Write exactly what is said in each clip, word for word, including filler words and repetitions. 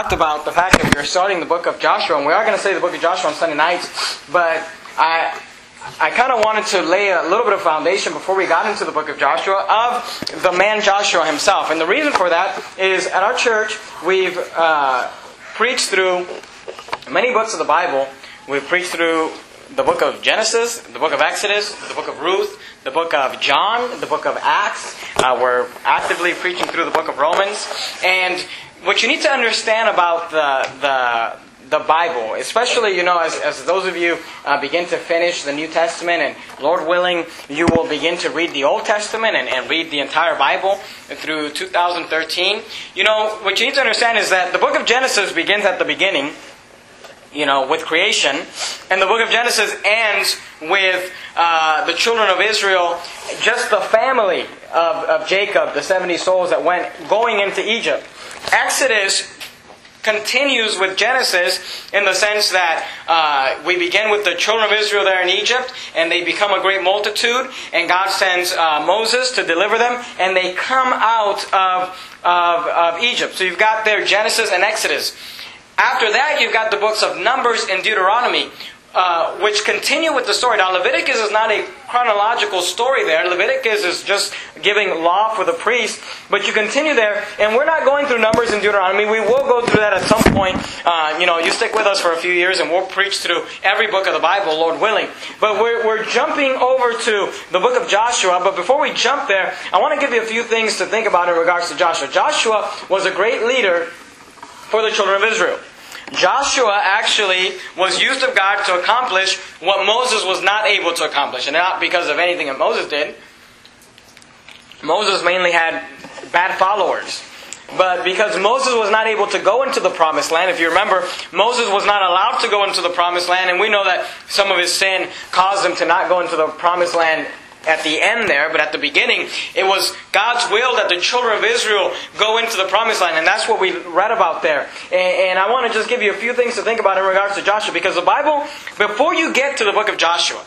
talked about the fact that we are starting the book of Joshua, and we are going to study the book of Joshua on Sunday nights, but I I kind of wanted to lay a little bit of foundation before we got into the book of Joshua of the man Joshua himself. And the reason for that is at our church, we've uh, preached through many books of the Bible. We've preached through the book of Genesis, the book of Exodus, the book of Ruth, the book of John, the book of Acts. Uh, we're actively preaching through the book of Romans. And what you need to understand about the the the Bible, especially, you know, as, as those of you uh, begin to finish the New Testament, and Lord willing, you will begin to read the Old Testament and, and read the entire Bible through two thousand thirteen. You know, what you need to understand is that the book of Genesis begins at the beginning, you know, with creation. And the book of Genesis ends with uh, the children of Israel, just the family of, of Jacob, the seventy souls that went going into Egypt. Exodus continues with Genesis in the sense that uh, we begin with the children of Israel there in Egypt, and they become a great multitude, and God sends uh, Moses to deliver them, and they come out of, of, of Egypt. So you've got there Genesis and Exodus. After that, you've got the books of Numbers and Deuteronomy, uh, which continue with the story. Now, Leviticus is not a chronological story there. Leviticus is just giving law for the priest. But you continue there, and we're not going through Numbers and Deuteronomy. We will go through that at some point. Uh, you know, you stick with us for a few years, and we'll preach through every book of the Bible, Lord willing. But we're, we're jumping over to the book of Joshua. But before we jump there, I want to give you a few things to think about in regards to Joshua. Joshua was a great leader for the children of Israel. Joshua actually was used of God to accomplish what Moses was not able to accomplish. And not because of anything that Moses did. Moses mainly had bad followers. But because Moses was not able to go into the promised land, if you remember, Moses was not allowed to go into the promised land. And we know that some of his sin caused him to not go into the promised land at the end there, but at the beginning, it was God's will that the children of Israel go into the promised land, and that's what we read about there. And, and I want to just give you a few things to think about in regards to Joshua, because the Bible, before you get to the book of Joshua,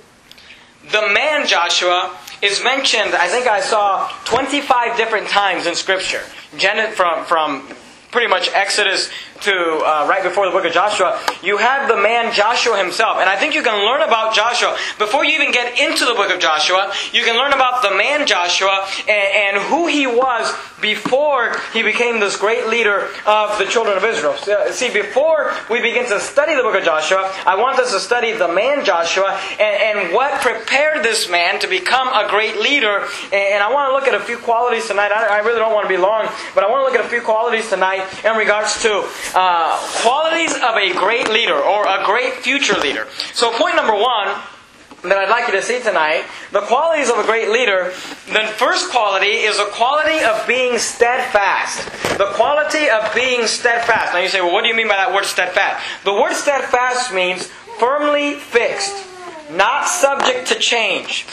the man Joshua is mentioned, I think I saw twenty-five different times in Scripture, from from pretty much Exodus to uh, right before the book of Joshua. You have the man Joshua himself. And I think you can learn about Joshua. Before you even get into the book of Joshua, you can learn about the man Joshua and, and who he was before he became this great leader of the children of Israel. See, before we begin to study the book of Joshua, I want us to study the man Joshua and, and what prepared this man to become a great leader. And I want to look at a few qualities tonight. I, I really don't want to be long, but I want to look at a few qualities tonight in regards to Uh, qualities of a great leader or a great future leader. So point number one that I'd like you to see tonight, the qualities of a great leader, the first quality is a quality of being steadfast. The quality of being steadfast. Now you say, well, what do you mean by that word steadfast? The word steadfast means firmly fixed, not subject to change,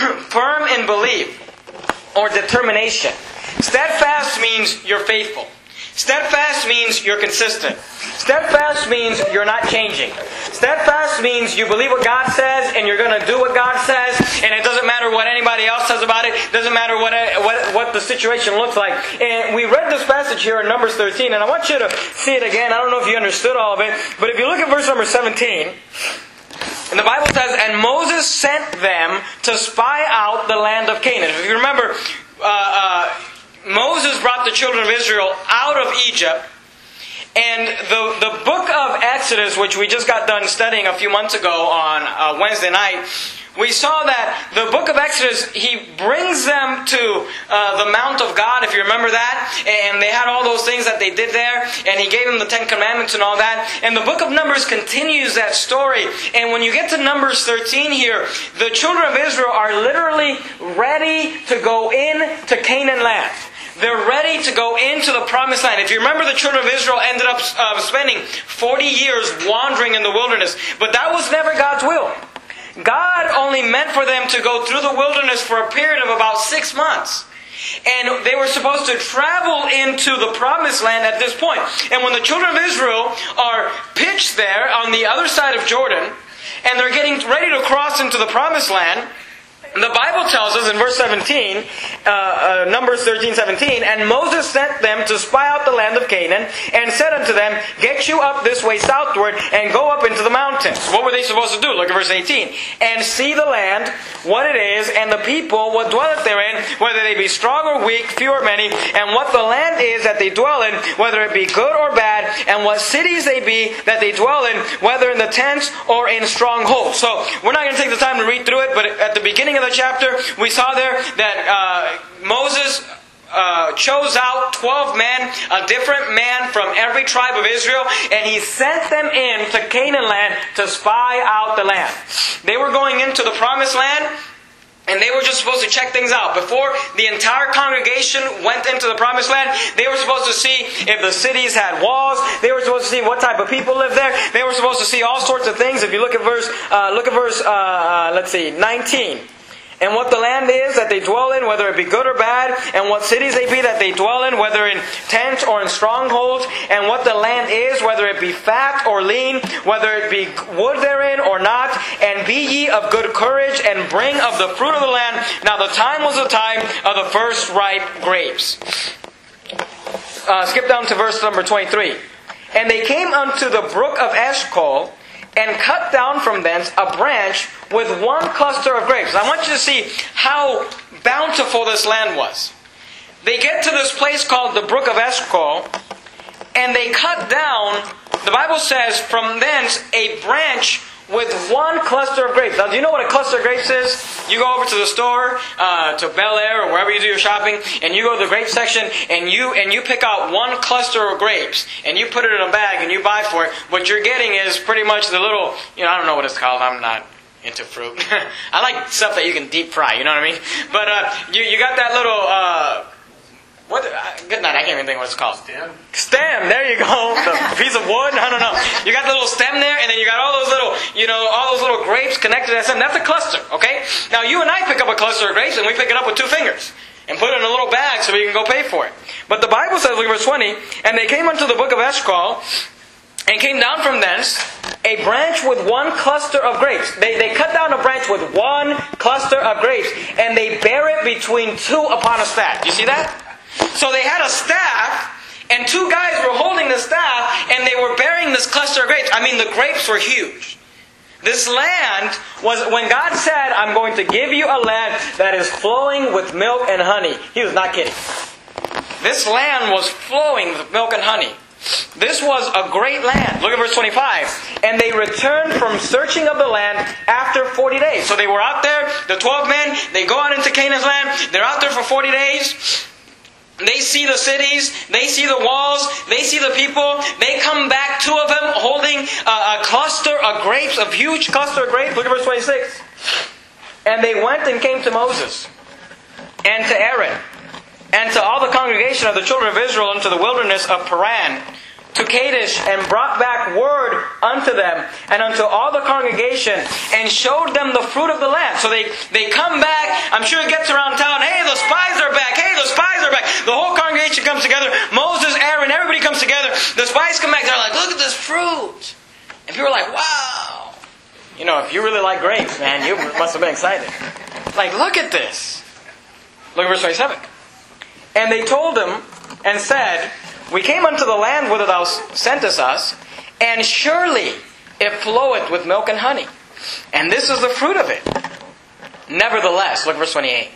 firm in belief or determination. Steadfast means you're faithful. Steadfast means you're consistent. Steadfast means you're not changing. Steadfast means you believe what God says and you're going to do what God says, and it doesn't matter what anybody else says about it. It doesn't matter what, what, what the situation looks like. And we read this passage here in Numbers thirteen, and I want you to see it again. I don't know if you understood all of it, but if you look at verse number seventeen, and the Bible says, "And Moses sent them to spy out the land of Canaan." If you remember, uh, uh, Moses brought the children of Israel out of Egypt. And the, the book of Exodus, which we just got done studying a few months ago on uh, Wednesday night, we saw that the book of Exodus, he brings them to uh, the Mount of God, if you remember that. And they had all those things that they did there. And he gave them the Ten Commandments and all that. And the book of Numbers continues that story. And when you get to Numbers thirteen here, the children of Israel are literally ready to go in to Canaan land. They're ready to go into the promised land. If you remember, the children of Israel ended up uh, spending forty years wandering in the wilderness. But that was never God's will. God only meant for them to go through the wilderness for a period of about six months. And they were supposed to travel into the promised land at this point. And when the children of Israel are pitched there on the other side of Jordan, and they're getting ready to cross into the promised land, The Bible tells us in verse seventeen, uh, uh, Numbers thirteen, seventeen, and Moses sent them to spy out the land of Canaan, and said unto them, get you up this way southward, and go up into the mountains. What were they supposed to do? Look at verse eighteen. And see the land, what it is, and the people, what dwelleth therein, whether they be strong or weak, few or many, and what the land is that they dwell in, whether it be good or bad, and what cities they be that they dwell in, whether in the tents or in strongholds. So, we're not going to take the time to read through it, but at the beginning of the chapter, we saw there that uh, Moses uh, chose out twelve men, a different man from every tribe of Israel, and he sent them in to Canaan land to spy out the land. They were going into the promised land, and they were just supposed to check things out. Before the entire congregation went into the promised land, they were supposed to see if the cities had walls. They were supposed to see what type of people lived there. They were supposed to see all sorts of things. If you look at verse, uh, look at verse, uh, uh, let's see, nineteen. And what the land is that they dwell in, whether it be good or bad, and what cities they be that they dwell in, whether in tents or in strongholds, and what the land is, whether it be fat or lean, whether it be wood therein or not, and be ye of good courage, and bring of the fruit of the land. Now the time was the time of the first ripe grapes. Uh, skip down to verse number twenty-three. And they came unto the brook of Eshcol, and cut down from thence a branch with one cluster of grapes. I want you to see how bountiful this land was. They get to this place called the brook of Eshcol, and they cut down, the Bible says, from thence a branch with one cluster of grapes. Now, do you know what a cluster of grapes is? You go over to the store, uh, to Bel Air or wherever you do your shopping, and you go to the grape section, and you and you pick out one cluster of grapes, and you put it in a bag, and you buy for it. What you're getting is pretty much the little, you know, I don't know what it's called. I'm not into fruit. I like stuff that you can deep fry. You know what I mean? But uh, you you got that little. Uh, What? Good night. I can't even think what it's called. Stem. Stem. There you go. The piece of wood. I don't know. You got the little stem there, and then you got all those little, you know, all those little grapes connected to that stem. That's a cluster. Okay. Now you and I pick up a cluster of grapes, and we pick it up with two fingers and put it in a little bag so we can go pay for it. But the Bible says, look at verse twenty, and they came unto the brook of Eshcol, and came down from thence a branch with one cluster of grapes. They, they cut down a branch with one cluster of grapes, and they bear it between two upon a staff. You see that? So they had a staff, and two guys were holding the staff, and they were bearing this cluster of grapes. I mean, the grapes were huge. This land was, when God said, I'm going to give you a land that is flowing with milk and honey, He was not kidding. This land was flowing with milk and honey. This was a great land. Look at verse twenty-five. And they returned from searching of the land after forty days. So they were out there, the twelve men, they go out into Canaan's land, they're out there for forty days. They see the cities, they see the walls, they see the people. They come back, two of them holding a, a cluster of grapes, a huge cluster of grapes. Look at verse twenty-six. And they went and came to Moses and to Aaron and to all the congregation of the children of Israel into the wilderness of Paran, to Kadesh, and brought back word unto them and unto all the congregation, and showed them the fruit of the land. So they, they come back. I'm sure it gets around town. Hey, the spies are back. Hey, the spies are back. The whole congregation comes together. Moses, Aaron, everybody comes together. The spies come back. They're like, look at this fruit. And people are like, wow. You know, if you really like grapes, man, you must have been excited. Like, look at this. Look at verse twenty-seven. And they told him and said, we came unto the land whither thou sentest us, and surely it floweth with milk and honey. And this is the fruit of it. Nevertheless, look at verse twenty-eight.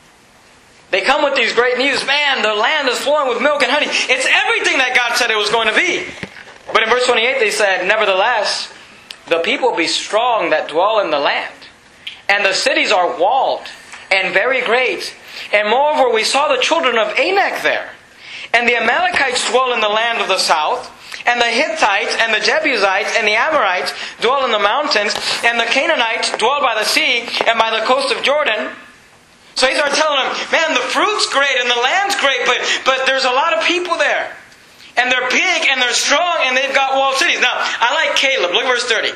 They come with these great news. Man, the land is flowing with milk and honey. It's everything that God said it was going to be. But in verse twenty-eight they said, nevertheless, the people be strong that dwell in the land, and the cities are walled and very great. And moreover, we saw the children of Anak there. And the Amalekites dwell in the land of the south, and the Hittites, and the Jebusites, and the Amorites dwell in the mountains, and the Canaanites dwell by the sea, and by the coast of Jordan. So he started telling them, man, the fruit's great, and the land's great, but, but there's a lot of people there. And they're big, and they're strong, and they've got walled cities. Now, I like Caleb. Look at verse thirty.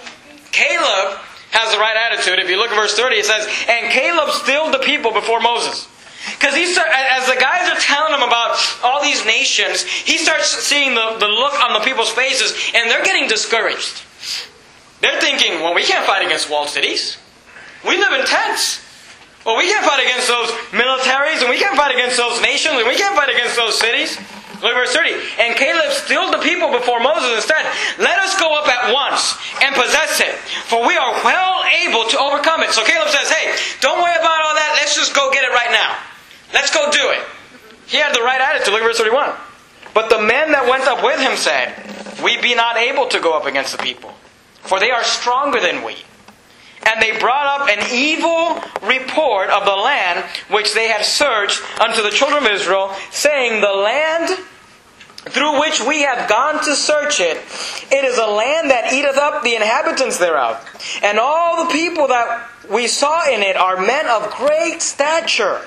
Caleb has the right attitude. If you look at verse thirty, it says, and Caleb stilled the people before Moses. Because he start, as the guys are telling him about all these nations, he starts seeing the, the look on the people's faces, and they're getting discouraged. They're thinking, well, we can't fight against walled cities. We live in tents. Well, we can't fight against those militaries, and we can't fight against those nations, and we can't fight against those cities. Look at verse thirty. And Caleb stilled the people before Moses and said, let us go up at once and possess it, for we are well able to overcome it. So Caleb says, hey, don't worry about all that. Let's just go get it right now. Let's go do it. He had the right attitude. Look at verse thirty-one. But the men that went up with him said, we be not able to go up against the people, for they are stronger than we. And they brought up an evil report of the land which they had searched unto the children of Israel, saying, the land through which we have gone to search it, it is a land that eateth up the inhabitants thereof. And all the people that we saw in it are men of great stature.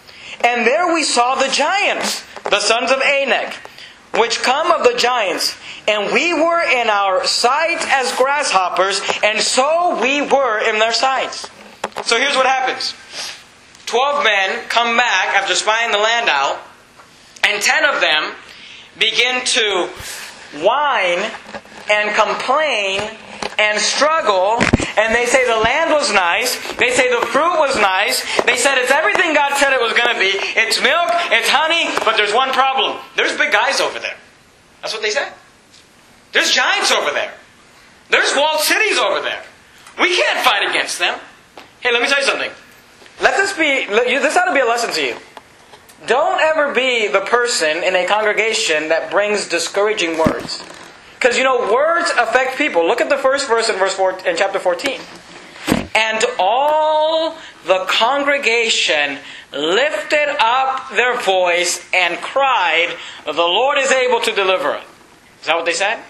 And there we saw the giants, the sons of Anak, which come of the giants. And we were in our sight as grasshoppers, and so we were in their sights. So here's what happens. Twelve men come back after spying the land out, and ten of them begin to whine and complain and struggle. And they say the land was nice. They say the fruit was nice. They said it's everything God said it was going to be. It's milk, it's honey, but there's one problem. There's big guys over there. That's what they said. There's giants over there. There's walled cities over there. We can't fight against them. Hey, let me tell you something. Let this be, this ought to be a lesson to you. Don't ever be the person in a congregation that brings discouraging words. Because, you know, words affect people. Look at the first verse in verse four, in chapter fourteen. And all the congregation lifted up their voice and cried, the Lord is able to deliver us. Is that what they said?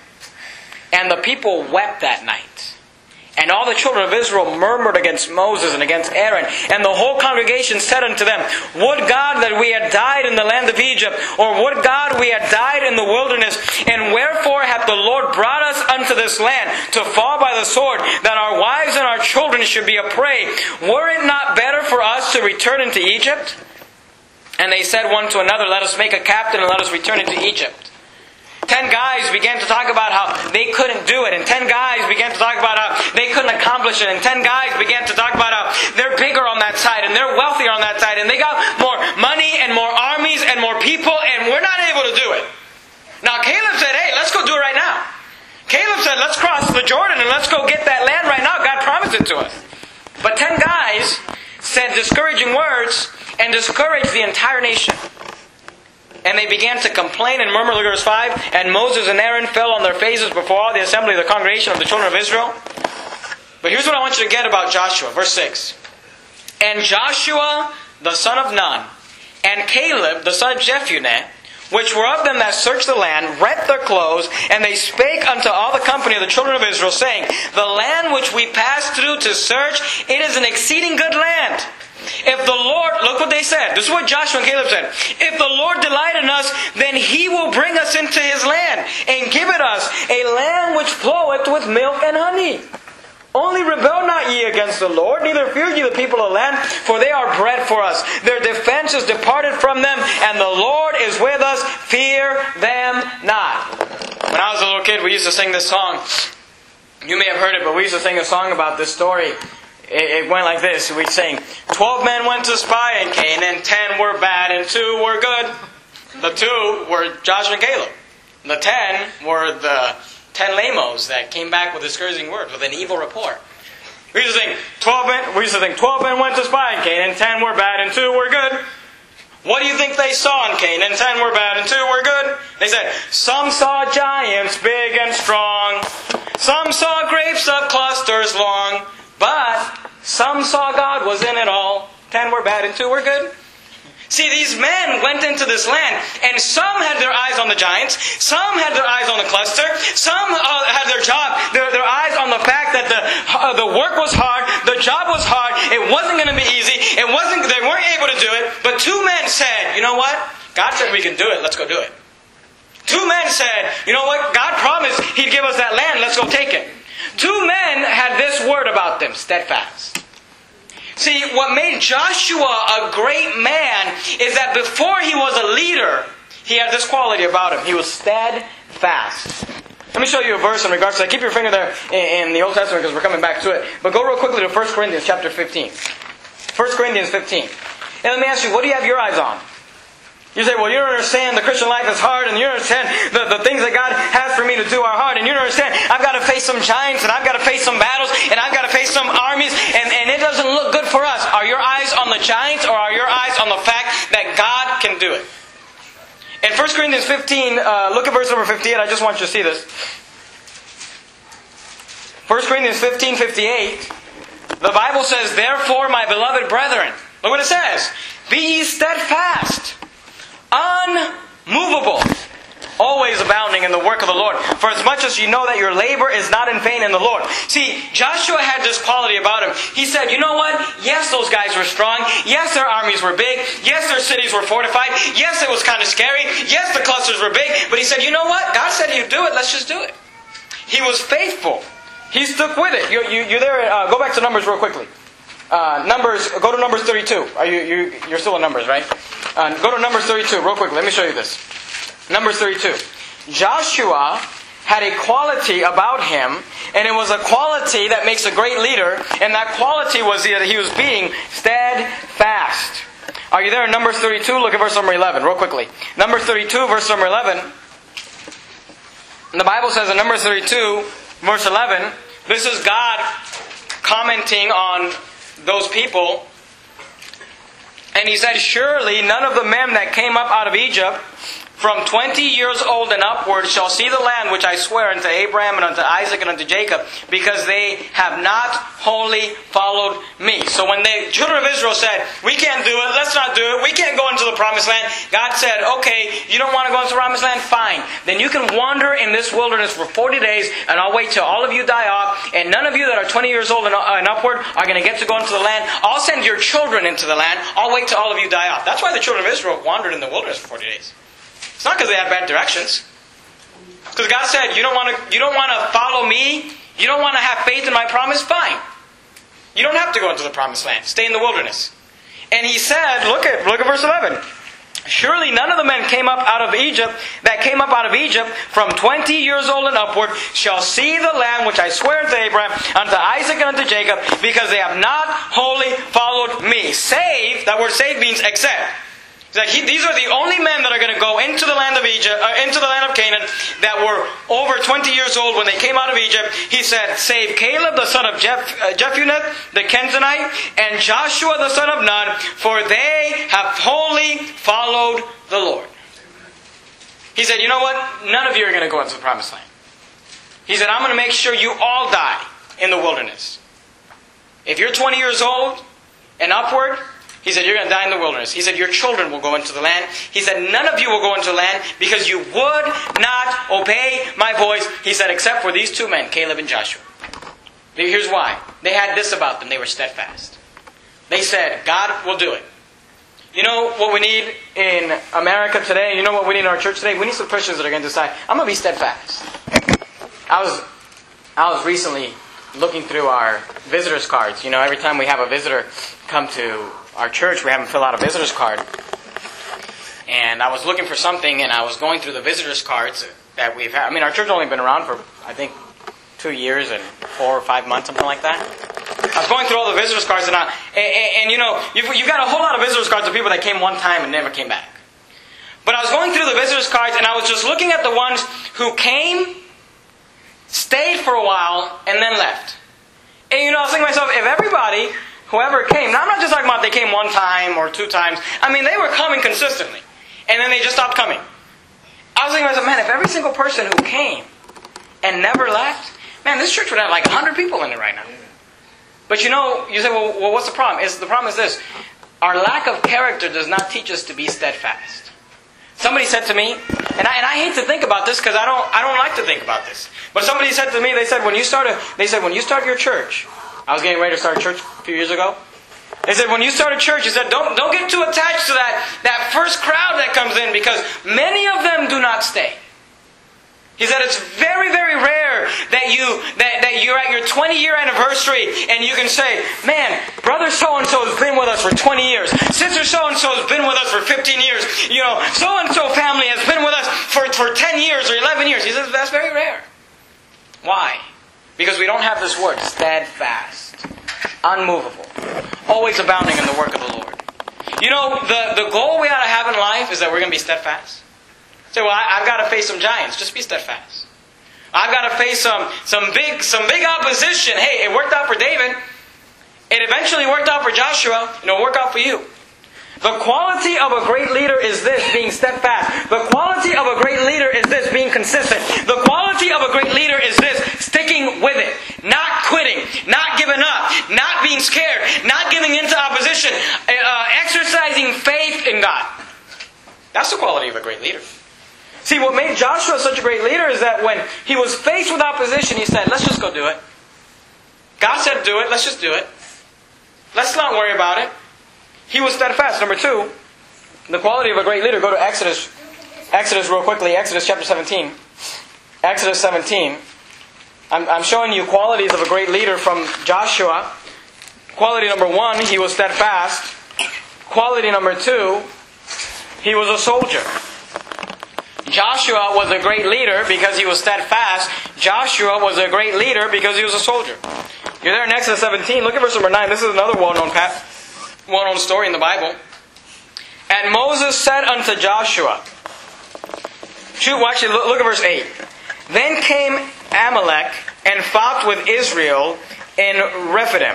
And the people wept that night. And all the children of Israel murmured against Moses and against Aaron. And the whole congregation said unto them, would God that we had died in the land of Egypt, or would God we had died in the wilderness? And wherefore hath the Lord brought us unto this land, to fall by the sword, that our wives and our children should be a prey? Were it not better for us to return into Egypt? And they said one to another, let us make a captain and let us return into Egypt. Ten guys began to talk about how they couldn't do it. And ten guys began to talk about how they couldn't accomplish it. And ten guys began to talk about how they're bigger on that side and they're wealthier on that side. And they got more money and more armies and more people, and we're not able to do it. Now Caleb said, hey, let's go do it right now. Caleb said, let's cross the Jordan and let's go get that land right now. God promised it to us. But ten guys said discouraging words and discouraged the entire nation. And they began to complain and murmur. Look at verse five. And Moses and Aaron fell on their faces before all the assembly of the congregation of the children of Israel. But here's what I want you to get about Joshua. Verse six. And Joshua, the son of Nun, and Caleb, the son of Jephunneh, which were of them that searched the land, rent their clothes, and they spake unto all the company of the children of Israel, saying, the land which we passed through to search, it is an exceeding good land. If the Lord, look what they said. This is what Joshua and Caleb said. If the Lord delight in us, then He will bring us into His land, and give it us a land which floweth with milk and honey. Only rebel not ye against the Lord, neither fear ye the people of the land, for they are bread for us. Their defense is departed from them, and the Lord is with us. Fear them not. When I was a little kid, we used to sing this song. You may have heard it, but we used to sing a song about this story. It went like this. We'd sing, twelve men went to spy in Canaan, ten were bad and two were good. The two were Joshua and Caleb. The ten were the ten lamos that came back with discouraging words, with an evil report. We used to sing, twelve men, we used to think, twelve men went to spy in Canaan, ten were bad and two were good. What do you think they saw in Canaan? Ten were bad and two were good. They said, some saw giants big and strong. Some saw grapes of clusters long. But some saw God was in it all. Ten were bad and two were good. See, these men went into this land, and some had their eyes on the giants, some had their eyes on the cluster, some uh, had their job, their, their eyes on the fact that the uh, the work was hard, the job was hard, it wasn't going to be easy, it wasn't, they weren't able to do it. But two men said, you know what? God said we can do it, let's go do it. Two men said, you know what? God promised He'd give us that land, let's go take it. Two men had this word about them, steadfast. See, what made Joshua a great man is that before he was a leader, he had this quality about him. He was steadfast. Let me show you a verse in regards to that. Keep your finger there in the Old Testament because we're coming back to it. But go real quickly to First Corinthians chapter fifteen. First Corinthians fifteen. And let me ask you, what do you have your eyes on? You say, well, you don't understand the Christian life is hard, and you don't understand the, the things that God has for me to do are hard, and you don't understand I've got to face some giants, and I've got to face some battles, and I've got to face some armies, and, and it doesn't look good for us. Are your eyes on the giants, or are your eyes on the fact that God can do it? In First Corinthians fifteen, uh, look at verse number fifty-eight. I just want you to see this. First Corinthians fifteen, fifty-eight. The Bible says, therefore, my beloved brethren. Look what it says. Be ye steadfast, unmovable, always abounding in the work of the Lord. For as much as you know that your labor is not in vain in the Lord. See, Joshua had this quality about him. He said, you know what? Yes, those guys were strong. Yes, their armies were big. Yes, their cities were fortified. Yes, it was kind of scary. Yes, the clusters were big. But he said, you know what? God said he'd do it. Let's just do it. He was faithful. He stuck with it. You, you, you're there. Uh, go back to Numbers real quickly. Uh, Numbers. Go to Numbers thirty-two. Are you, you, you're still in Numbers, right? Uh, go to Numbers thirty-two real quickly. Let me show you this. Numbers thirty-two. Joshua had a quality about him, and it was a quality that makes a great leader, and that quality was that he was being steadfast. Are you there in Numbers thirty-two? Look at verse number eleven, real quickly. Numbers thirty-two, verse number eleven. And the Bible says in Numbers thirty-two, verse eleven, this is God commenting on those people. And he said, surely none of the men that came up out of Egypt from twenty years old and upward shall see the land which I swear unto Abraham and unto Isaac and unto Jacob, because they have not wholly followed me. So when the children of Israel said, we can't do it, let's not do it, we can't go into the promised land, God said, okay, you don't want to go into the promised land? Fine. Then you can wander in this wilderness for forty days, and I'll wait till all of you die off, and none of you that are twenty years old and, uh, and upward are going to get to go into the land. I'll send your children into the land. I'll wait till all of you die off. That's why the children of Israel wandered in the wilderness for forty days. It's not because they had bad directions. Because God said, you don't want to you don't want to follow me? You don't want to have faith in my promise? Fine. You don't have to go into the promised land. Stay in the wilderness. And he said, look at look at verse eleven. Surely none of the men came up out of Egypt, that came up out of Egypt from twenty years old and upward, shall see the land which I swear unto Abraham, unto Isaac and unto Jacob, because they have not wholly followed me. Save, that word save means except. Like he, these are the only men that are going to go into the land of Egypt, uh, into the land of Canaan, that were over twenty years old when they came out of Egypt. He said, save Caleb the son of Jeph, uh, Jephunneh the Kenizzite, and Joshua the son of Nun, for they have wholly followed the Lord. He said, you know what? None of you are going to go into the promised land. He said, I'm going to make sure you all die in the wilderness. If you're twenty years old and upward, he said, you're going to die in the wilderness. He said, your children will go into the land. He said, none of you will go into the land because you would not obey my voice. He said, except for these two men, Caleb and Joshua. Here's why. They had this about them. They were steadfast. They said, God will do it. You know what we need in America today? You know what we need in our church today? We need some Christians that are going to decide, I'm going to be steadfast. I was, I was recently looking through our visitors cards. You know, every time we have a visitor come to our church, we have them fill out a visitor's card. And I was looking for something, and I was going through the visitor's cards that we've had. I mean, our church has only been around for, I think, two years and four or five months, something like that. I was going through all the visitors cards, and, I, and, and, and you know, you've, you've got a whole lot of visitors cards of people that came one time and never came back. But I was going through the visitors cards, and I was just looking at the ones who came, stayed for a while, and then left. And you know, I was thinking to myself, if everybody, whoever came, now I'm not just talking about they came one time or two times. I mean, they were coming consistently. And then they just stopped coming. I was thinking to myself, man, if every single person who came and never left, man, this church would have like one hundred people in it right now. But you know, you say, well, well what's the problem? Is the problem is this. Our lack of character does not teach us to be steadfast. Somebody said to me, and I, and I hate to think about this because I don't I don't like to think about this. But somebody said to me, they said when you start a, they said when you start your church, I was getting ready to start a church a few years ago. They said when you start a church, he said don't don't get too attached to that that first crowd that comes in because many of them do not stay. He said it's very, very rare that, you, that, that you're at your twenty-year anniversary and you can say, man, brother so-and-so has been with us for twenty years. Sister so-and-so has been with us for fifteen years. You know, so-and-so family has been with us for, for ten years or eleven years. He says that's very rare. Why? Because we don't have this word, steadfast, unmovable, always abounding in the work of the Lord. You know, the, the goal we ought to have in life is that we're going to be steadfast. Say, well, I, I've got to face some giants. Just be steadfast. I've got to face some, some big some big opposition. Hey, it worked out for David. It eventually worked out for Joshua. And it'll work out for you. The quality of a great leader is this, being steadfast. The quality of a great leader is this, being consistent. The quality of a great leader is this, sticking with it. Not quitting. Not giving up. Not being scared. Not giving into opposition. Uh, exercising faith in God. That's the quality of a great leader. See, what made Joshua such a great leader is that when he was faced with opposition, he said, let's just go do it. God said do it, let's just do it. Let's not worry about it. He was steadfast. Number two, the quality of a great leader. Go to Exodus. Exodus real quickly. Exodus chapter seventeen. Exodus seventeen. I'm, I'm showing you qualities of a great leader from Joshua. Quality number one, he was steadfast. Quality number two, he was a soldier. Joshua was a great leader because he was steadfast. Joshua was a great leader because he was a soldier. You're there in Exodus seventeen. Look at verse number nine. This is another well-known passage. Well-known story in the Bible. And Moses said unto Joshua, shoot, well, actually, look, look at verse eight. Then came Amalek and fought with Israel in Rephidim.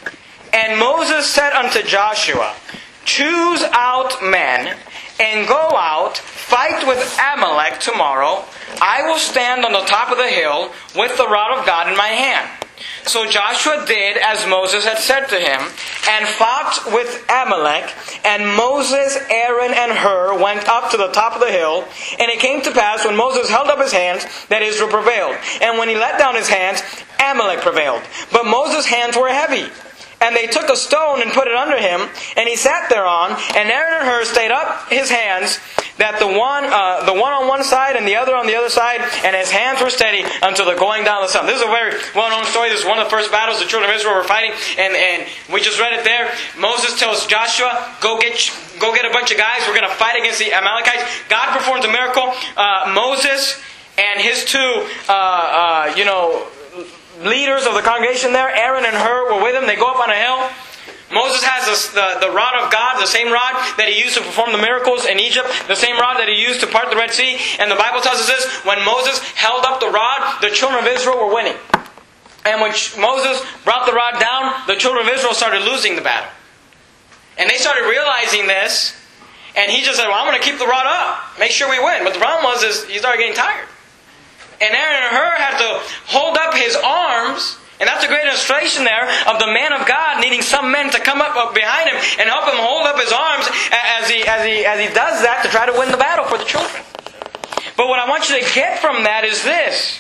And Moses said unto Joshua, choose out men and go out, fight with Amalek tomorrow. I will stand on the top of the hill with the rod of God in my hand. So Joshua did as Moses had said to him, and fought with Amalek. And Moses, Aaron, and Hur went up to the top of the hill. And it came to pass, when Moses held up his hands, that Israel prevailed. And when he let down his hands, Amalek prevailed. But Moses' hands were heavy. And they took a stone and put it under him, and he sat thereon. And Aaron and Hur stayed up his hands, that the one, uh, the one on one side and the other on the other side, and his hands were steady until the going down of the sun. This is a very well-known story. This is one of the first battles the children of Israel were fighting, and, and we just read it there. Moses tells Joshua, "Go get, go get a bunch of guys. We're going to fight against the Amalekites." God performs a miracle. Uh, Moses and his two, uh, uh, you know. leaders of the congregation there, Aaron and Hur, were with him. They go up on a hill. Moses has this, the, the rod of God, the same rod that he used to perform the miracles in Egypt, the same rod that he used to part the Red Sea. And the Bible tells us this, when Moses held up the rod, the children of Israel were winning. And when Moses brought the rod down, the children of Israel started losing the battle. And they started realizing this, and he just said, well, I'm going to keep the rod up, make sure we win. But the problem was, is he started getting tired. And Aaron and Hur had to hold up his arms. And that's a great illustration there of the man of God needing some men to come up behind him and help him hold up his arms as he, as he, as he does that to try to win the battle for the children. But what I want you to get from that is this.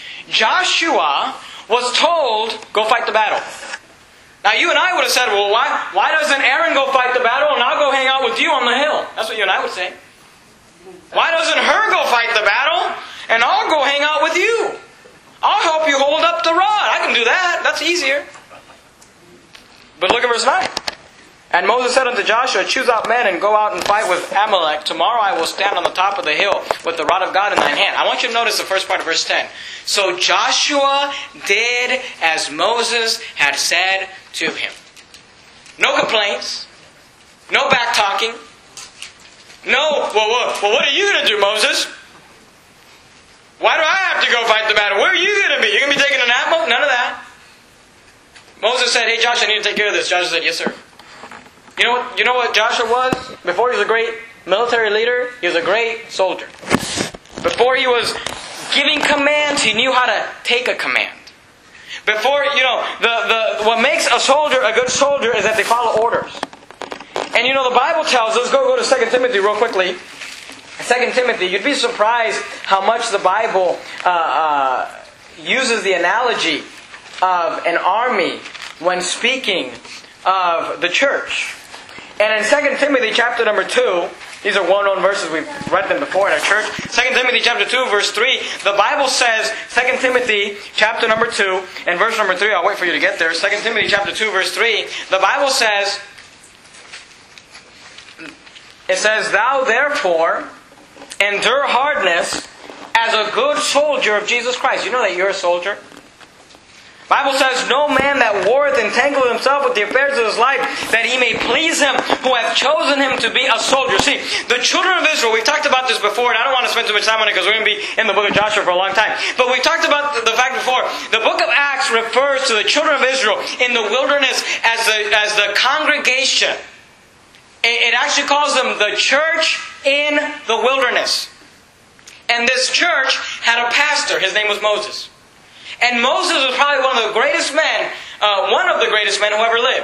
Joshua was told, go fight the battle. Now you and I would have said, well, why, why doesn't Aaron go fight the battle and I'll go hang out with you on the hill? That's what you and I would say. Why doesn't Hur go fight the battle? And I'll go hang out with you. I'll help you hold up the rod. I can do that. That's easier. But look at verse nine. And Moses said unto Joshua, choose out men and go out and fight with Amalek. Tomorrow I will stand on the top of the hill with the rod of God in thine hand. I want you to notice the first part of verse ten. So Joshua did as Moses had said to him. No complaints. No back talking. No, well, well, well what are you going to do, Moses? Why do I have to go fight the battle? Where are you going to be? You're going to be taking a nap? None of that. Moses said, hey Joshua, I need to take care of this. Joshua said, yes sir. You know what, you know what Joshua was? Before he was a great military leader, he was a great soldier. Before he was giving commands, he knew how to take a command. Before, you know, the, the what makes a soldier a good soldier is that they follow orders. And you know, the Bible tells us, go, go to Second Timothy real quickly. Second Timothy, you'd be surprised how much the Bible uh, uh, uses the analogy of an army when speaking of the church. And in Second Timothy chapter number two, these are well-known verses, we've read them before in our church. Second Timothy chapter two, verse three, the Bible says, Second Timothy chapter number two, and verse number three, I'll wait for you to get there. Second Timothy chapter two, verse three, the Bible says, it says, thou therefore endure hardness as a good soldier of Jesus Christ. You know that you're a soldier? Bible says, no man that warreth entangleth himself with the affairs of his life, that he may please him who hath chosen him to be a soldier. See, the children of Israel, we've talked about this before, and I don't want to spend too much time on it because we're going to be in the book of Joshua for a long time. But we've talked about the fact before, the book of Acts refers to the children of Israel in the wilderness as the, as the congregation. It actually calls them the church in the wilderness. And this church had a pastor. His name was Moses. And Moses was probably one of the greatest men, uh, one of the greatest men who ever lived.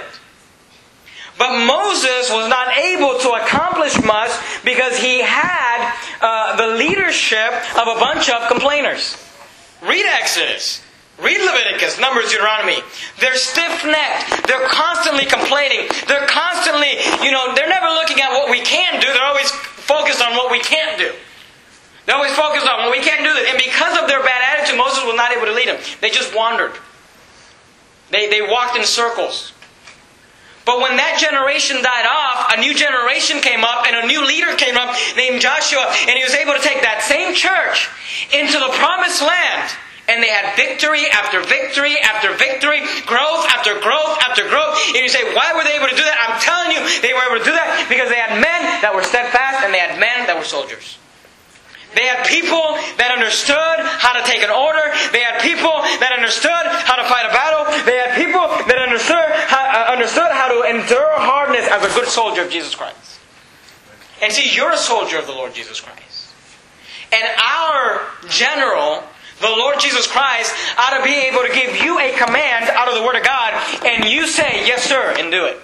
But Moses was not able to accomplish much because he had uh, the leadership of a bunch of complainers. Read Exodus. Read Leviticus, Numbers, Deuteronomy. They're stiff-necked. They're constantly complaining. They're constantly, you know, they're never looking at what we can do. They're always focused on what we can't do. They're always focused on, well, we can't do this. And because of their bad attitude, Moses was not able to lead them. They just wandered. They, they walked in circles. But when that generation died off, a new generation came up and a new leader came up named Joshua. And he was able to take that same church into the promised land. And they had victory after victory after victory, growth after growth after growth. And you say, why were they able to do that? I'm telling you, they were able to do that because they had men that were steadfast and they had men that were soldiers. They had people that understood how to take an order. They had people that understood how to fight a battle. They had people that understood how, uh, understood how to endure hardness as a good soldier of Jesus Christ. And see, you're a soldier of the Lord Jesus Christ. And our general, the Lord Jesus Christ, ought to be able to give you a command out of the Word of God, and you say, yes sir, and do it.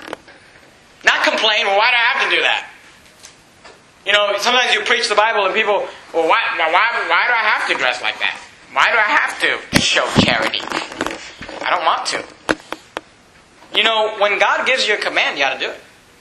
Not complain, well, why do I have to do that? You know, sometimes you preach the Bible and people, well, why, why, why do I have to dress like that? Why do I have to show charity? I don't want to. You know, when God gives you a command, you ought to do it.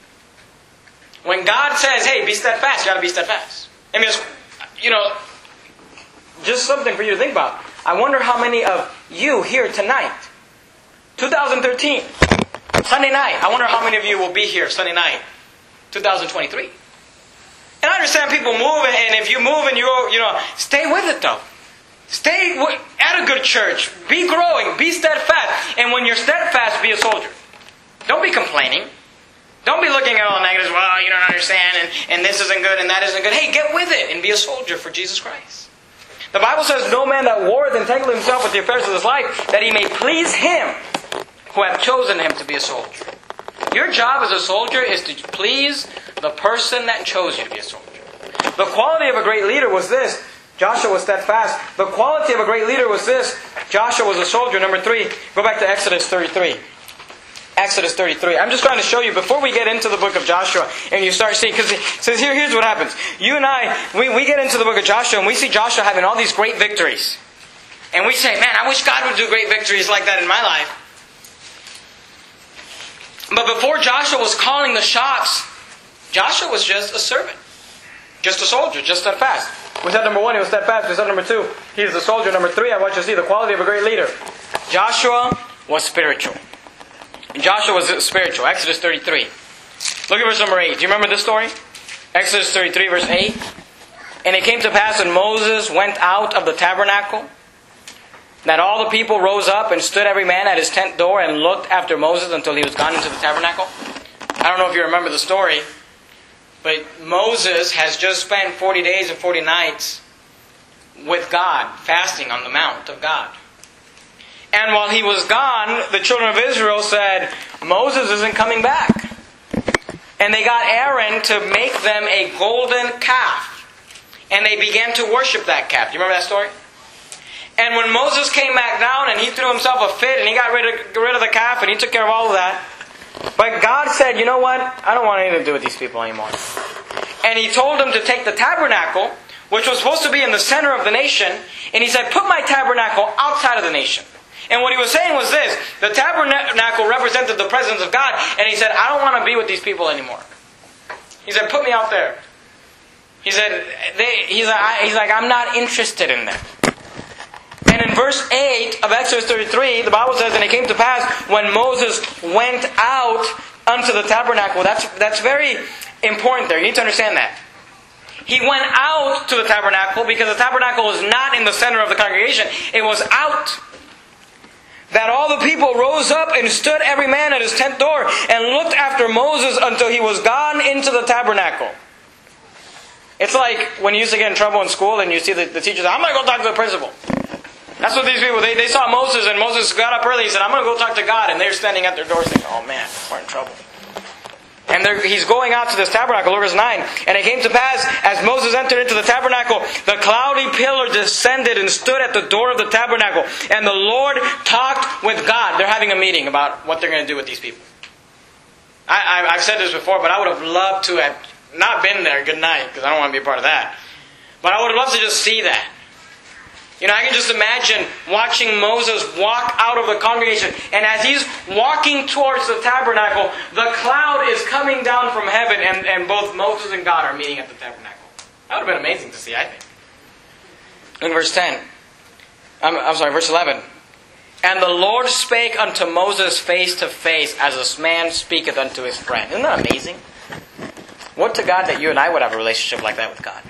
When God says, hey, be steadfast, you ought to be steadfast. I mean, it's, you know, just something for you to think about. I wonder how many of you here tonight, twenty thirteen, Sunday night, I wonder how many of you will be here Sunday night, twenty twenty-three. And I understand people move, and if you move and you you know, stay with it though. Stay at a good church. Be growing. Be steadfast. And when you're steadfast, be a soldier. Don't be complaining. Don't be looking at all the negatives. Well, you don't understand, and, and this isn't good, and that isn't good. Hey, get with it and be a soldier for Jesus Christ. The Bible says, no man that warreth entangleth himself with the affairs of his life, that he may please him who hath chosen him to be a soldier. Your job as a soldier is to please the person that chose you to be a soldier. The quality of a great leader was this. Joshua was steadfast. The quality of a great leader was this. Joshua was a soldier. Number three, go back to Exodus thirty-three. Exodus thirty-three. I'm just trying to show you, before we get into the book of Joshua, and you start seeing, because it says here, here's what happens. You and I, we, we get into the book of Joshua, and we see Joshua having all these great victories. And we say, man, I wish God would do great victories like that in my life. But before Joshua was calling the shots, Joshua was just a servant. Just a soldier, just steadfast. We said number one, he was steadfast. We said number two, he is a soldier. Number three, I want you to see the quality of a great leader. Joshua was spiritual. Joshua was spiritual. Exodus thirty-three. Look at verse number eight. Do you remember this story? Exodus thirty-three, verse eight. And it came to pass when Moses went out of the tabernacle, that all the people rose up and stood every man at his tent door and looked after Moses until he was gone into the tabernacle. I don't know if you remember the story, but Moses has just spent forty days and forty nights with God, fasting on the mount of God. And while he was gone, the children of Israel said, Moses isn't coming back. And they got Aaron to make them a golden calf. And they began to worship that calf. Do you remember that story? And when Moses came back down and he threw himself a fit and he got rid of, got rid of the calf and he took care of all of that. But God said, you know what? I don't want anything to do with these people anymore. And He told him to take the tabernacle, which was supposed to be in the center of the nation, and He said, put my tabernacle outside of the nation. And what He was saying was this: the tabernacle represented the presence of God, and He said, I don't want to be with these people anymore. He said, put me out there. He said, they, he's, like, I, he's like, I'm not interested in them. And in verse eight of Exodus thirty-three, the Bible says, and it came to pass when Moses went out unto the tabernacle. That's, that's very important there. You need to understand that. He went out to the tabernacle because the tabernacle was not in the center of the congregation. It was out. that all the people rose up and stood every man at his tent door and looked after Moses until he was gone into the tabernacle. It's like when you used to get in trouble in school and you see the, the teacher say, I'm going to go talk to the principal. That's what these people, they, they saw Moses, and Moses got up early and said, I'm going to go talk to God. And they're standing at their door saying, oh man, we're in trouble. And he's going out to this tabernacle, look at verse nine. And it came to pass, as Moses entered into the tabernacle, the cloudy pillar descended and stood at the door of the tabernacle. And the Lord talked with God. They're having a meeting about what they're going to do with these people. I, I, I've said this before, but I would have loved to have not been there. Good night, because I don't want to be a part of that. But I would have loved to just see that. You know, I can just imagine watching Moses walk out of the congregation. And as he's walking towards the tabernacle, the cloud is coming down from heaven. And, and both Moses and God are meeting at the tabernacle. That would have been amazing to see, I think. In verse ten. I'm, I'm sorry, verse eleven. And the Lord spake unto Moses face to face, as a man speaketh unto his friend. Isn't that amazing? What to God that you and I would have a relationship like that with God.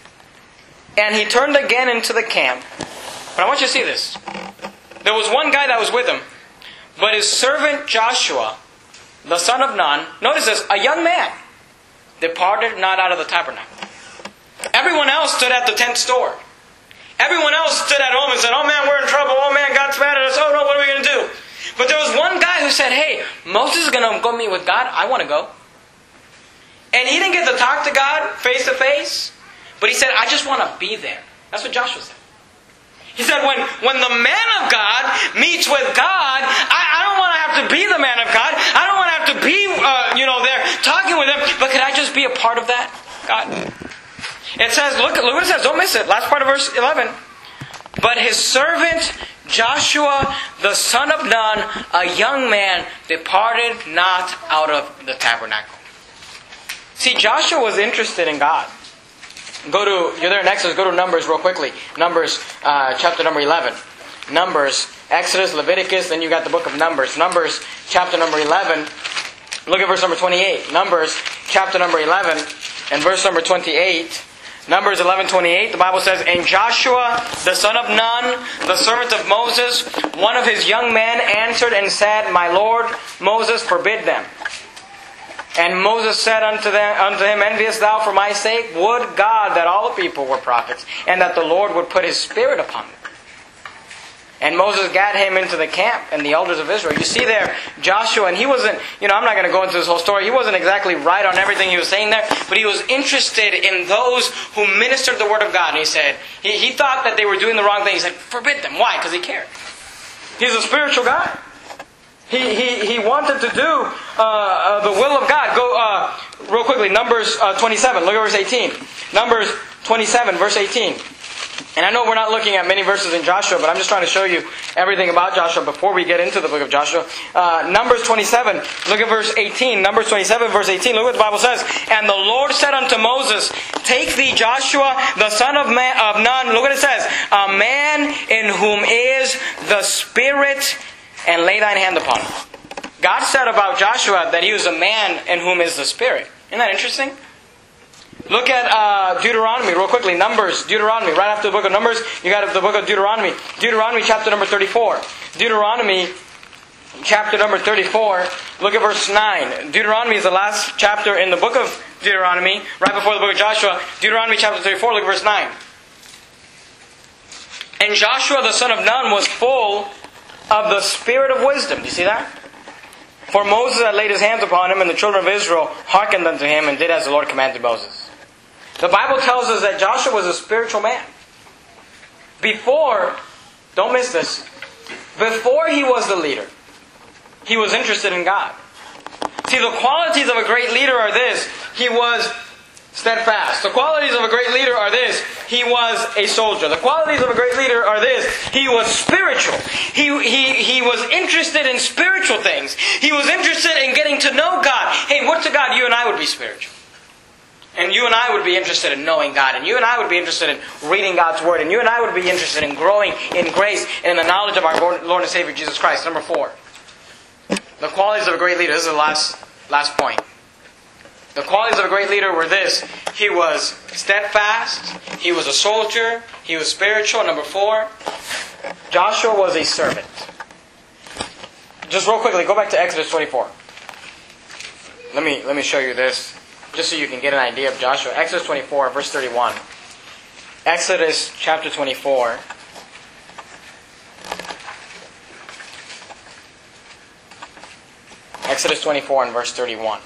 And he turned again into the camp. But I want you to see this. There was one guy that was with him. But his servant Joshua, the son of Nun, notice this, a young man, departed not out of the tabernacle. Everyone else stood at the tent door. Everyone else stood at home and said, oh man, we're in trouble. Oh man, God's mad at us. Oh no, what are we going to do? But there was one guy who said, hey, Moses is going to go meet with God. I want to go. And he didn't get to talk to God face to face. But he said, I just want to be there. That's what Joshua said. He said, when, when the man of God meets with God, I, I don't want to have to be the man of God. I don't want to have to be, uh, you know, there talking with him. But could I just be a part of that, God? It says, look, look what it says. Don't miss it. Last part of verse eleven. But his servant Joshua, the son of Nun, a young man, departed not out of the tabernacle. See, Joshua was interested in God. Go to, you're there in Exodus, go to Numbers real quickly. Numbers, uh, chapter number eleven. Numbers, Exodus, Leviticus, then you got the book of Numbers. Numbers, chapter number eleven. Look at verse number twenty-eight. Numbers, chapter number eleven, and verse number twenty-eight. Numbers eleven twenty-eight, the Bible says, and Joshua, the son of Nun, the servant of Moses, one of his young men answered and said, my Lord Moses, forbid them. And Moses said unto them, unto him, enviest thou for my sake? Would God that all the people were prophets, and that the Lord would put His Spirit upon them. And Moses gat him into the camp, and the elders of Israel. You see there, Joshua, and he wasn't, you know, I'm not going to go into this whole story. He wasn't exactly right on everything he was saying there, but he was interested in those who ministered the Word of God. And he said, he, he thought that they were doing the wrong thing. He said, forbid them. Why? Because he cared. He's a spiritual guy. He, he, he wanted to do uh, uh, the will of God. Go uh, real quickly, Numbers uh, twenty-seven. Look at verse eighteen. Numbers twenty-seven, verse eighteen. And I know we're not looking at many verses in Joshua, but I'm just trying to show you everything about Joshua before we get into the book of Joshua. Uh, Numbers twenty-seven, look at verse eighteen. Numbers twenty-seven, verse eighteen. Look what the Bible says. And the Lord said unto Moses, take thee Joshua, the son of, man, of Nun. Look what it says. A man in whom is the Spirit, and lay thine hand upon him. God said about Joshua that he was a man in whom is the Spirit. Isn't that interesting? Look at uh, Deuteronomy real quickly. Numbers, Deuteronomy. Right after the book of Numbers, you got the book of Deuteronomy. Deuteronomy chapter number thirty-four. Deuteronomy chapter number thirty-four. Look at verse nine. Deuteronomy is the last chapter in the book of Deuteronomy, right before the book of Joshua. Deuteronomy chapter thirty-four, look at verse nine. And Joshua the son of Nun was full of the spirit of wisdom. Do you see that? For Moses had laid his hands upon him, and the children of Israel hearkened unto him, and did as the Lord commanded Moses. The Bible tells us that Joshua was a spiritual man. Before, don't miss this, before he was the leader, he was interested in God. See, the qualities of a great leader are this. He was steadfast. The qualities of a great leader are this. He was a soldier. The qualities of a great leader are this. He was spiritual. He, he, he was interested in spiritual things. He was interested in getting to know God. Hey, what to God? You and I would be spiritual. And you and I would be interested in knowing God. And you and I would be interested in reading God's Word. And you and I would be interested in growing in grace and in the knowledge of our Lord and Savior Jesus Christ. Number four. The qualities of a great leader. This is the last, last point. The qualities of a great leader were this. He was steadfast. He was a soldier. He was spiritual. Number four. Joshua was a servant. just real quickly, go back to Exodus twenty-four. Let me let me show you this, just so you can get an idea of Joshua. Exodus twenty-four, verse thirty-one. Exodus chapter twenty-four. Exodus twenty-four and verse thirty-one.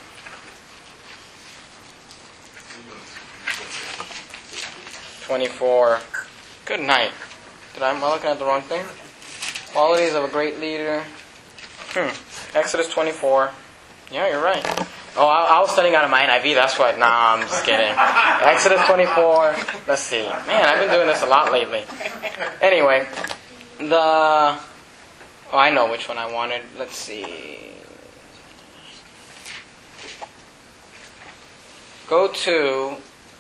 twenty-four. Good night. Did I, am I looking at the wrong thing? Qualities of a great leader. Hmm. Exodus twenty-four. Yeah, you're right. Oh, I, I was studying out of my N I V. That's why. Nah, I'm just kidding. Exodus twenty-four. Let's see. Man, I've been doing this a lot lately. Anyway, the... Oh, I know which one I wanted. Let's see. Go to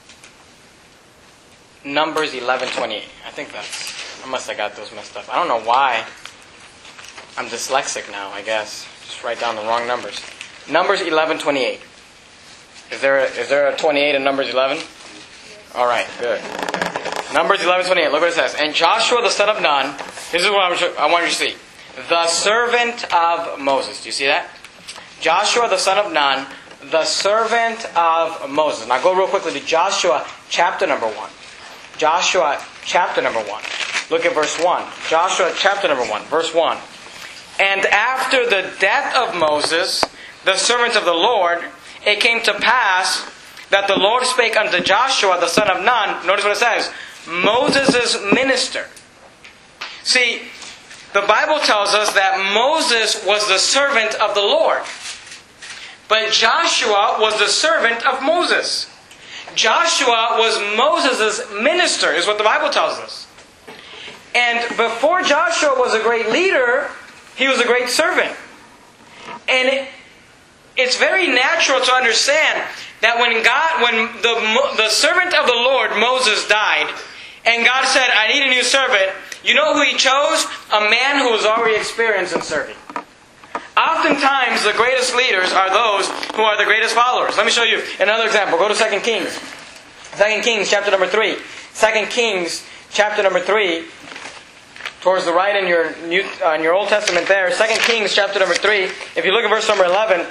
Numbers eleven twenty-eight. I think that's... I must have got those messed up. I don't know why. I'm dyslexic now, I guess. Just write down the wrong numbers. Numbers eleven twenty-eight. Is there a, is there a twenty-eight in Numbers eleven? All right, good. Numbers eleven twenty-eight. Look what it says. And Joshua the son of Nun. This is what I want you to see. The servant of Moses. Do you see that? Joshua the son of Nun, the servant of Moses. Now go real quickly to Joshua chapter number one. Joshua chapter number one. Look at verse one. Joshua chapter number one, verse one. And after the death of Moses, the servant of the Lord, it came to pass that the Lord spake unto Joshua the son of Nun. Notice what it says. Moses' minister. See, the Bible tells us that Moses was the servant of the Lord. But Joshua was the servant of Moses. Joshua was Moses' minister, is what the Bible tells us. And before Joshua was a great leader, he was a great servant. And it, it's very natural to understand that when God, when the, the servant of the Lord, Moses, died, and God said, I need a new servant, you know who He chose? A man who was already experienced in serving. Oftentimes, the greatest leaders are those who are the greatest followers. Let me show you another example. Go to Second Kings. Second Kings, chapter number three. Second Kings, chapter number three. Towards the right in your New, uh, in your Old Testament there. Second Kings, chapter number three. If you look at verse number eleven.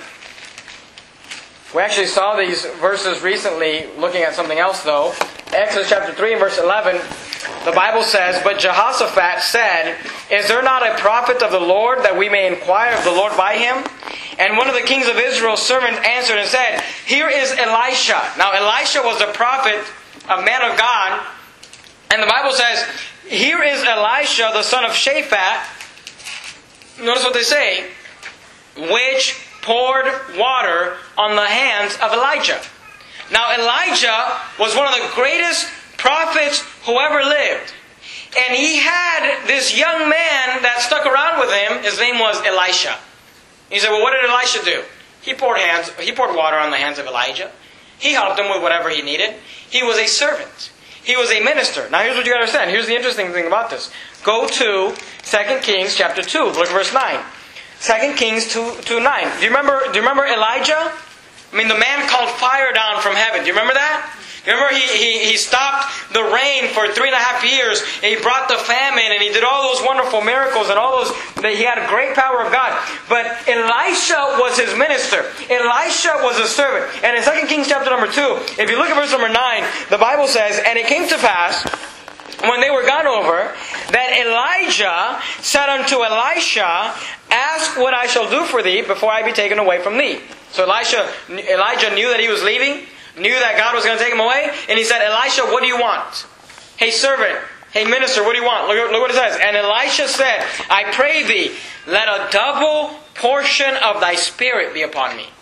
We actually saw these verses recently looking at something else though. Exodus chapter three and verse eleven. The Bible says, But Jehoshaphat said, Is there not a prophet of the Lord that we may inquire of the Lord by him? And one of the kings of Israel's servants answered and said, Here is Elisha. Now Elisha was a prophet, a man of God. And the Bible says, Here is Elisha, the son of Shaphat. Notice what they say. Which poured water on the hands of Elijah. Now Elijah was one of the greatest prophets who ever lived. And he had this young man that stuck around with him. His name was Elisha. He said, well, what did Elisha do? He poured hands. He poured water on the hands of Elijah. He helped him with whatever he needed. He was a servant. He was a minister. Now here's what you got to understand. Here's the interesting thing about this. Go to Second Kings chapter two. Look at verse nine. Second Kings two, two nine. Do you remember, do you remember Elijah? I mean, the man called fire down from heaven. Do you remember that? Remember, he, he, he stopped the rain for three and a half years, and he brought the famine, and he did all those wonderful miracles, and all those, that he had a great power of God. But Elisha was his minister. Elisha was a servant. And in Second Kings chapter number two, if you look at verse number nine, the Bible says, And it came to pass, when they were gone over, that Elijah said unto Elisha, Ask what I shall do for thee before I be taken away from thee. So Elisha, Elijah knew that he was leaving, knew that God was going to take him away, and he said, Elisha, what do you want? Hey servant, hey minister, what do you want? Look, look what it says. And Elisha said, I pray thee, let a double portion of thy spirit be upon me.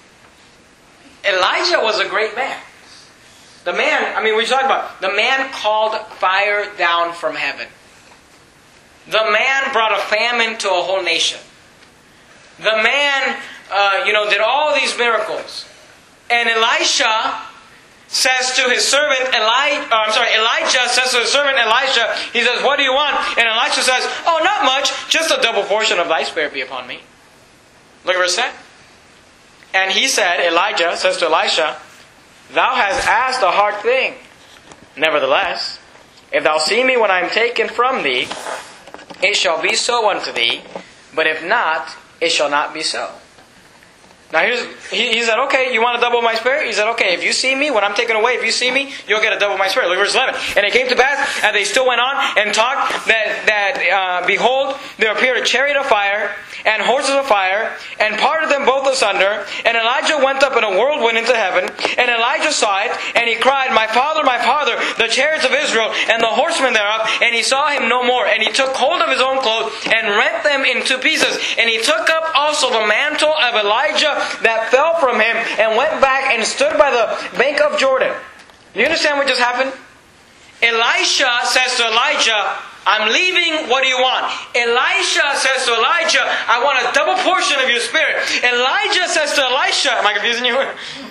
Elijah was a great man. The man, I mean, we talked about, the man called fire down from heaven. The man brought a famine to a whole nation. The man, uh, you know, did all these miracles. And Elisha says to his servant Eli, uh, I'm sorry, Elijah says to his servant Elisha, he says, what do you want? And Elisha says, oh, not much, just a double portion of thy spirit be upon me. Look at verse ten. And he said, Elijah says to Elisha, Thou hast asked a hard thing. Nevertheless, if thou see me when I am taken from thee, it shall be so unto thee. But if not, it shall not be so. Now here's, he, he said, okay, you want to double my spirit? He said, okay, if you see me, when I'm taken away, if you see me, you'll get a double my spirit. Look at verse eleven. And it came to pass, as they still went on and talked, that, that uh, behold, there appeared a chariot of fire, and horses of fire, and parted them both asunder. And Elijah went up in a whirlwind into heaven, and Elijah saw it, and he cried, My father, my father, the chariots of Israel, and the horsemen thereof. And he saw him no more. And he took hold of his own clothes, and rent them in two pieces. And he took up also the mantle of Elijah that fell from him, and went back and stood by the bank of Jordan. Do you understand what just happened? Elisha says to Elijah, I'm leaving, what do you want? Elisha says to Elijah, I want a double portion of your spirit. Elijah says to Elisha, am I confusing you?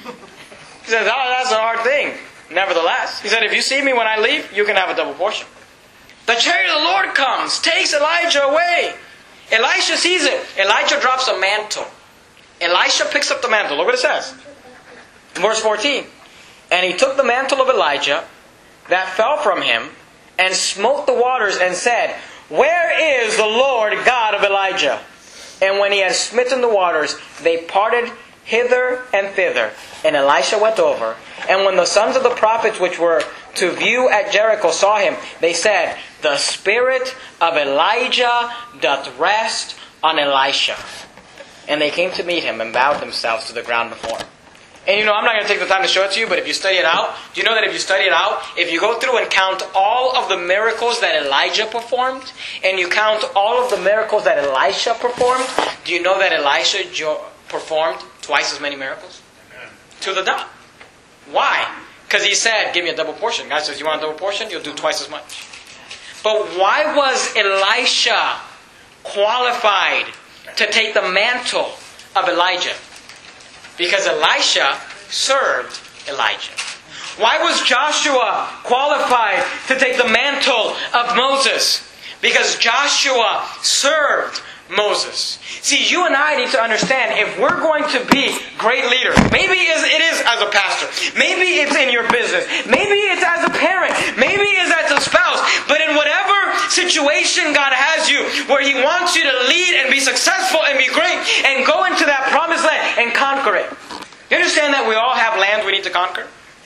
He says, oh, that's a hard thing. Nevertheless, he said, if you see me when I leave, you can have a double portion. The chariot of the Lord comes, takes Elijah away. Elisha sees it. Elijah drops a mantle. Elisha picks up the mantle. Look what it says. Verse fourteen. And he took the mantle of Elijah that fell from him, and smote the waters, and said, Where is the Lord God of Elijah? And when he had smitten the waters, they parted hither and thither. And Elisha went over. And when the sons of the prophets which were to view at Jericho saw him, they said, The spirit of Elijah doth rest on Elisha. And they came to meet him and bowed themselves to the ground before him. And you know, I'm not going to take the time to show it to you, but if you study it out, do you know that if you study it out, if you go through and count all of the miracles that Elijah performed, and you count all of the miracles that Elisha performed, do you know that Elisha jo- performed twice as many miracles? Amen. To the dot. Why? Because he said, give me a double portion. God says, you want a double portion? You'll do twice as much. But why was Elisha qualified to take the mantle of Elijah? Because Elisha served Elijah. Why was Joshua qualified to take the mantle of Moses? Because Joshua served Moses. See, you and I need to understand, if we're going to be great leaders, maybe it is as a pastor, maybe it's in your business, maybe it's as a parent, maybe it's as a spouse, but in whatever situation God has you, where He wants you to lead and be successful and be great and go into that promised land and conquer it. You understand that we all have land we need to conquer?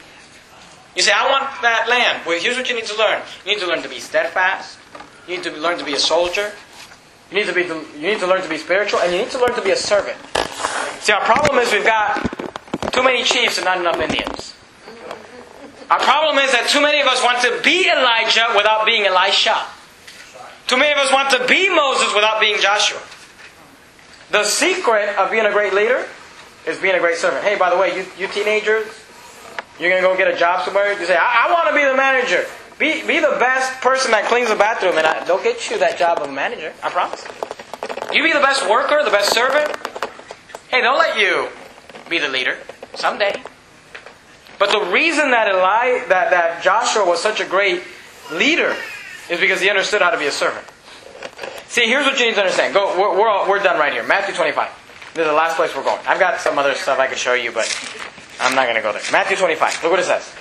You say, I want that land. Well, here's what you need to learn. You need to learn to be steadfast. You need to learn to be a soldier. You need to be, you need to learn to be spiritual, and you need to learn to be a servant. See, our problem is we've got too many chiefs and not enough Indians. Our problem is that too many of us want to be Elijah without being Elisha. Too many of us want to be Moses without being Joshua. The secret of being a great leader is being a great servant. Hey, by the way, you, you teenagers, you're going to go get a job somewhere. You say, I, I want to be the manager. Be be the best person that cleans the bathroom, and I, they'll get you that job of a manager. I promise. You be the best worker, the best servant. Hey, they'll let you be the leader someday. But the reason that Eli, that, that Joshua was such a great leader is because he understood how to be a servant. See, here's what you need to understand. Go, we're we're, all, we're done right here. Matthew twenty-five. This is the last place we're going. I've got some other stuff I could show you, but I'm not going to go there. Matthew twenty-five. Look what it says.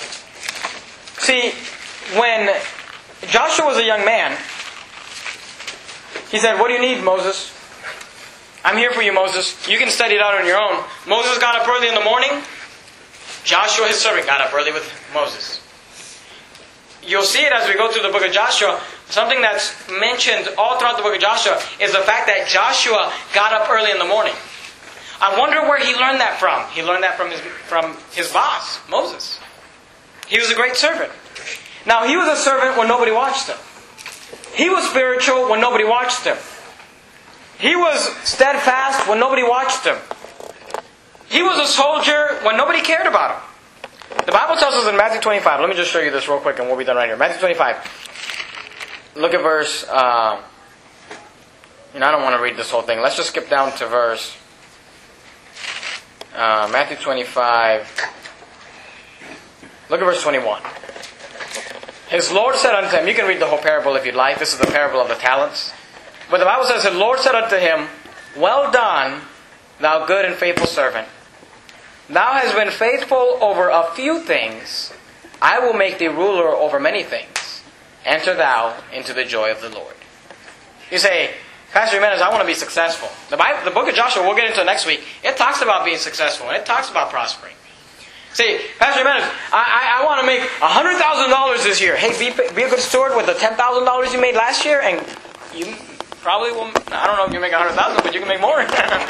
See, when Joshua was a young man, he said, what do you need, Moses? I'm here for you, Moses. You can study it out on your own. Moses got up early in the morning. Joshua, his servant, got up early with Moses. You'll see it as we go through the book of Joshua. Something that's mentioned all throughout the book of Joshua is the fact that Joshua got up early in the morning. I wonder where he learned that from. He learned that from his, from his boss, Moses. He was a great servant. Now, he was a servant when nobody watched him. He was spiritual when nobody watched him. He was steadfast when nobody watched him. He was a soldier when nobody cared about him. The Bible tells us in Matthew twenty-five, let me just show you this real quick and we'll be done right here. Matthew twenty-five. Look at verse, uh, you know, I don't want to read this whole thing. Let's just skip down to verse, uh, Matthew twenty-five. Look at verse twenty-one. His Lord said unto him, you can read the whole parable if you'd like. This is the parable of the talents. But the Bible says, the Lord said unto him, well done, thou good and faithful servant. Thou hast been faithful over a few things. I will make thee ruler over many things. Enter thou into the joy of the Lord. You say, Pastor Jimenez, I want to be successful. The Bible, the book of Joshua, we'll get into next week. It talks about being successful. And it talks about prospering. Say, Pastor Jimenez, I, I, I want to make one hundred thousand dollars this year. Hey, be, be a good steward with the ten thousand dollars you made last year, and you probably will, I don't know if you make one hundred thousand dollars, but you can make more.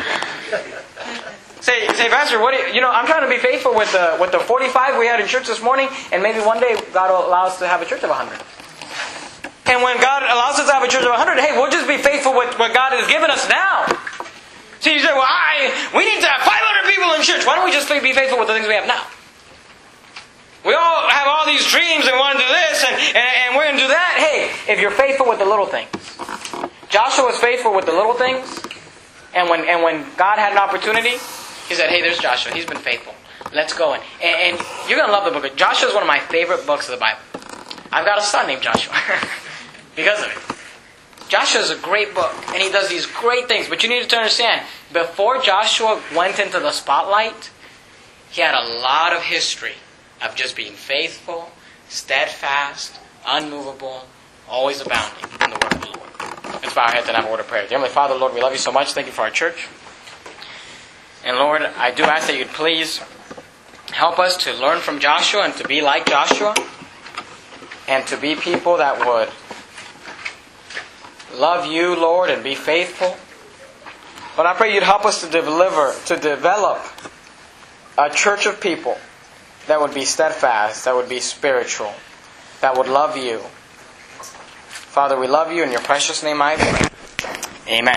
say, say, Pastor, what do you, you know, I'm trying to be faithful with the, with the forty-five we had in church this morning, and maybe one day God will allow us to have a church of one hundred. And when God allows us to have a church of one hundred, hey, we'll just be faithful with what God has given us now. So you say, well, I, we need to have five hundred people in church. Why don't we just be faithful with the things we have now? We all have all these dreams and want to do this and, and, and we're going to do that. Hey, if you're faithful with the little things. Joshua was faithful with the little things. And when and when God had an opportunity, he said, hey, there's Joshua. He's been faithful. Let's go. And, and, and you're going to love the book. Joshua is one of my favorite books of the Bible. I've got a son named Joshua. Because of it. Joshua is a great book, and he does these great things. But you need to understand, before Joshua went into the spotlight, he had a lot of history of just being faithful, steadfast, unmovable, always abounding in the word of the Lord. Let's bow our heads and have a word of prayer. Dear Heavenly Father, Lord, we love you so much. Thank you for our church. And Lord, I do ask that you'd please help us to learn from Joshua and to be like Joshua, and to be people that would love you, Lord, and be faithful. But I pray you'd help us to deliver, to develop a church of people that would be steadfast, that would be spiritual, that would love you. Father, we love you. In your precious name I pray. Amen.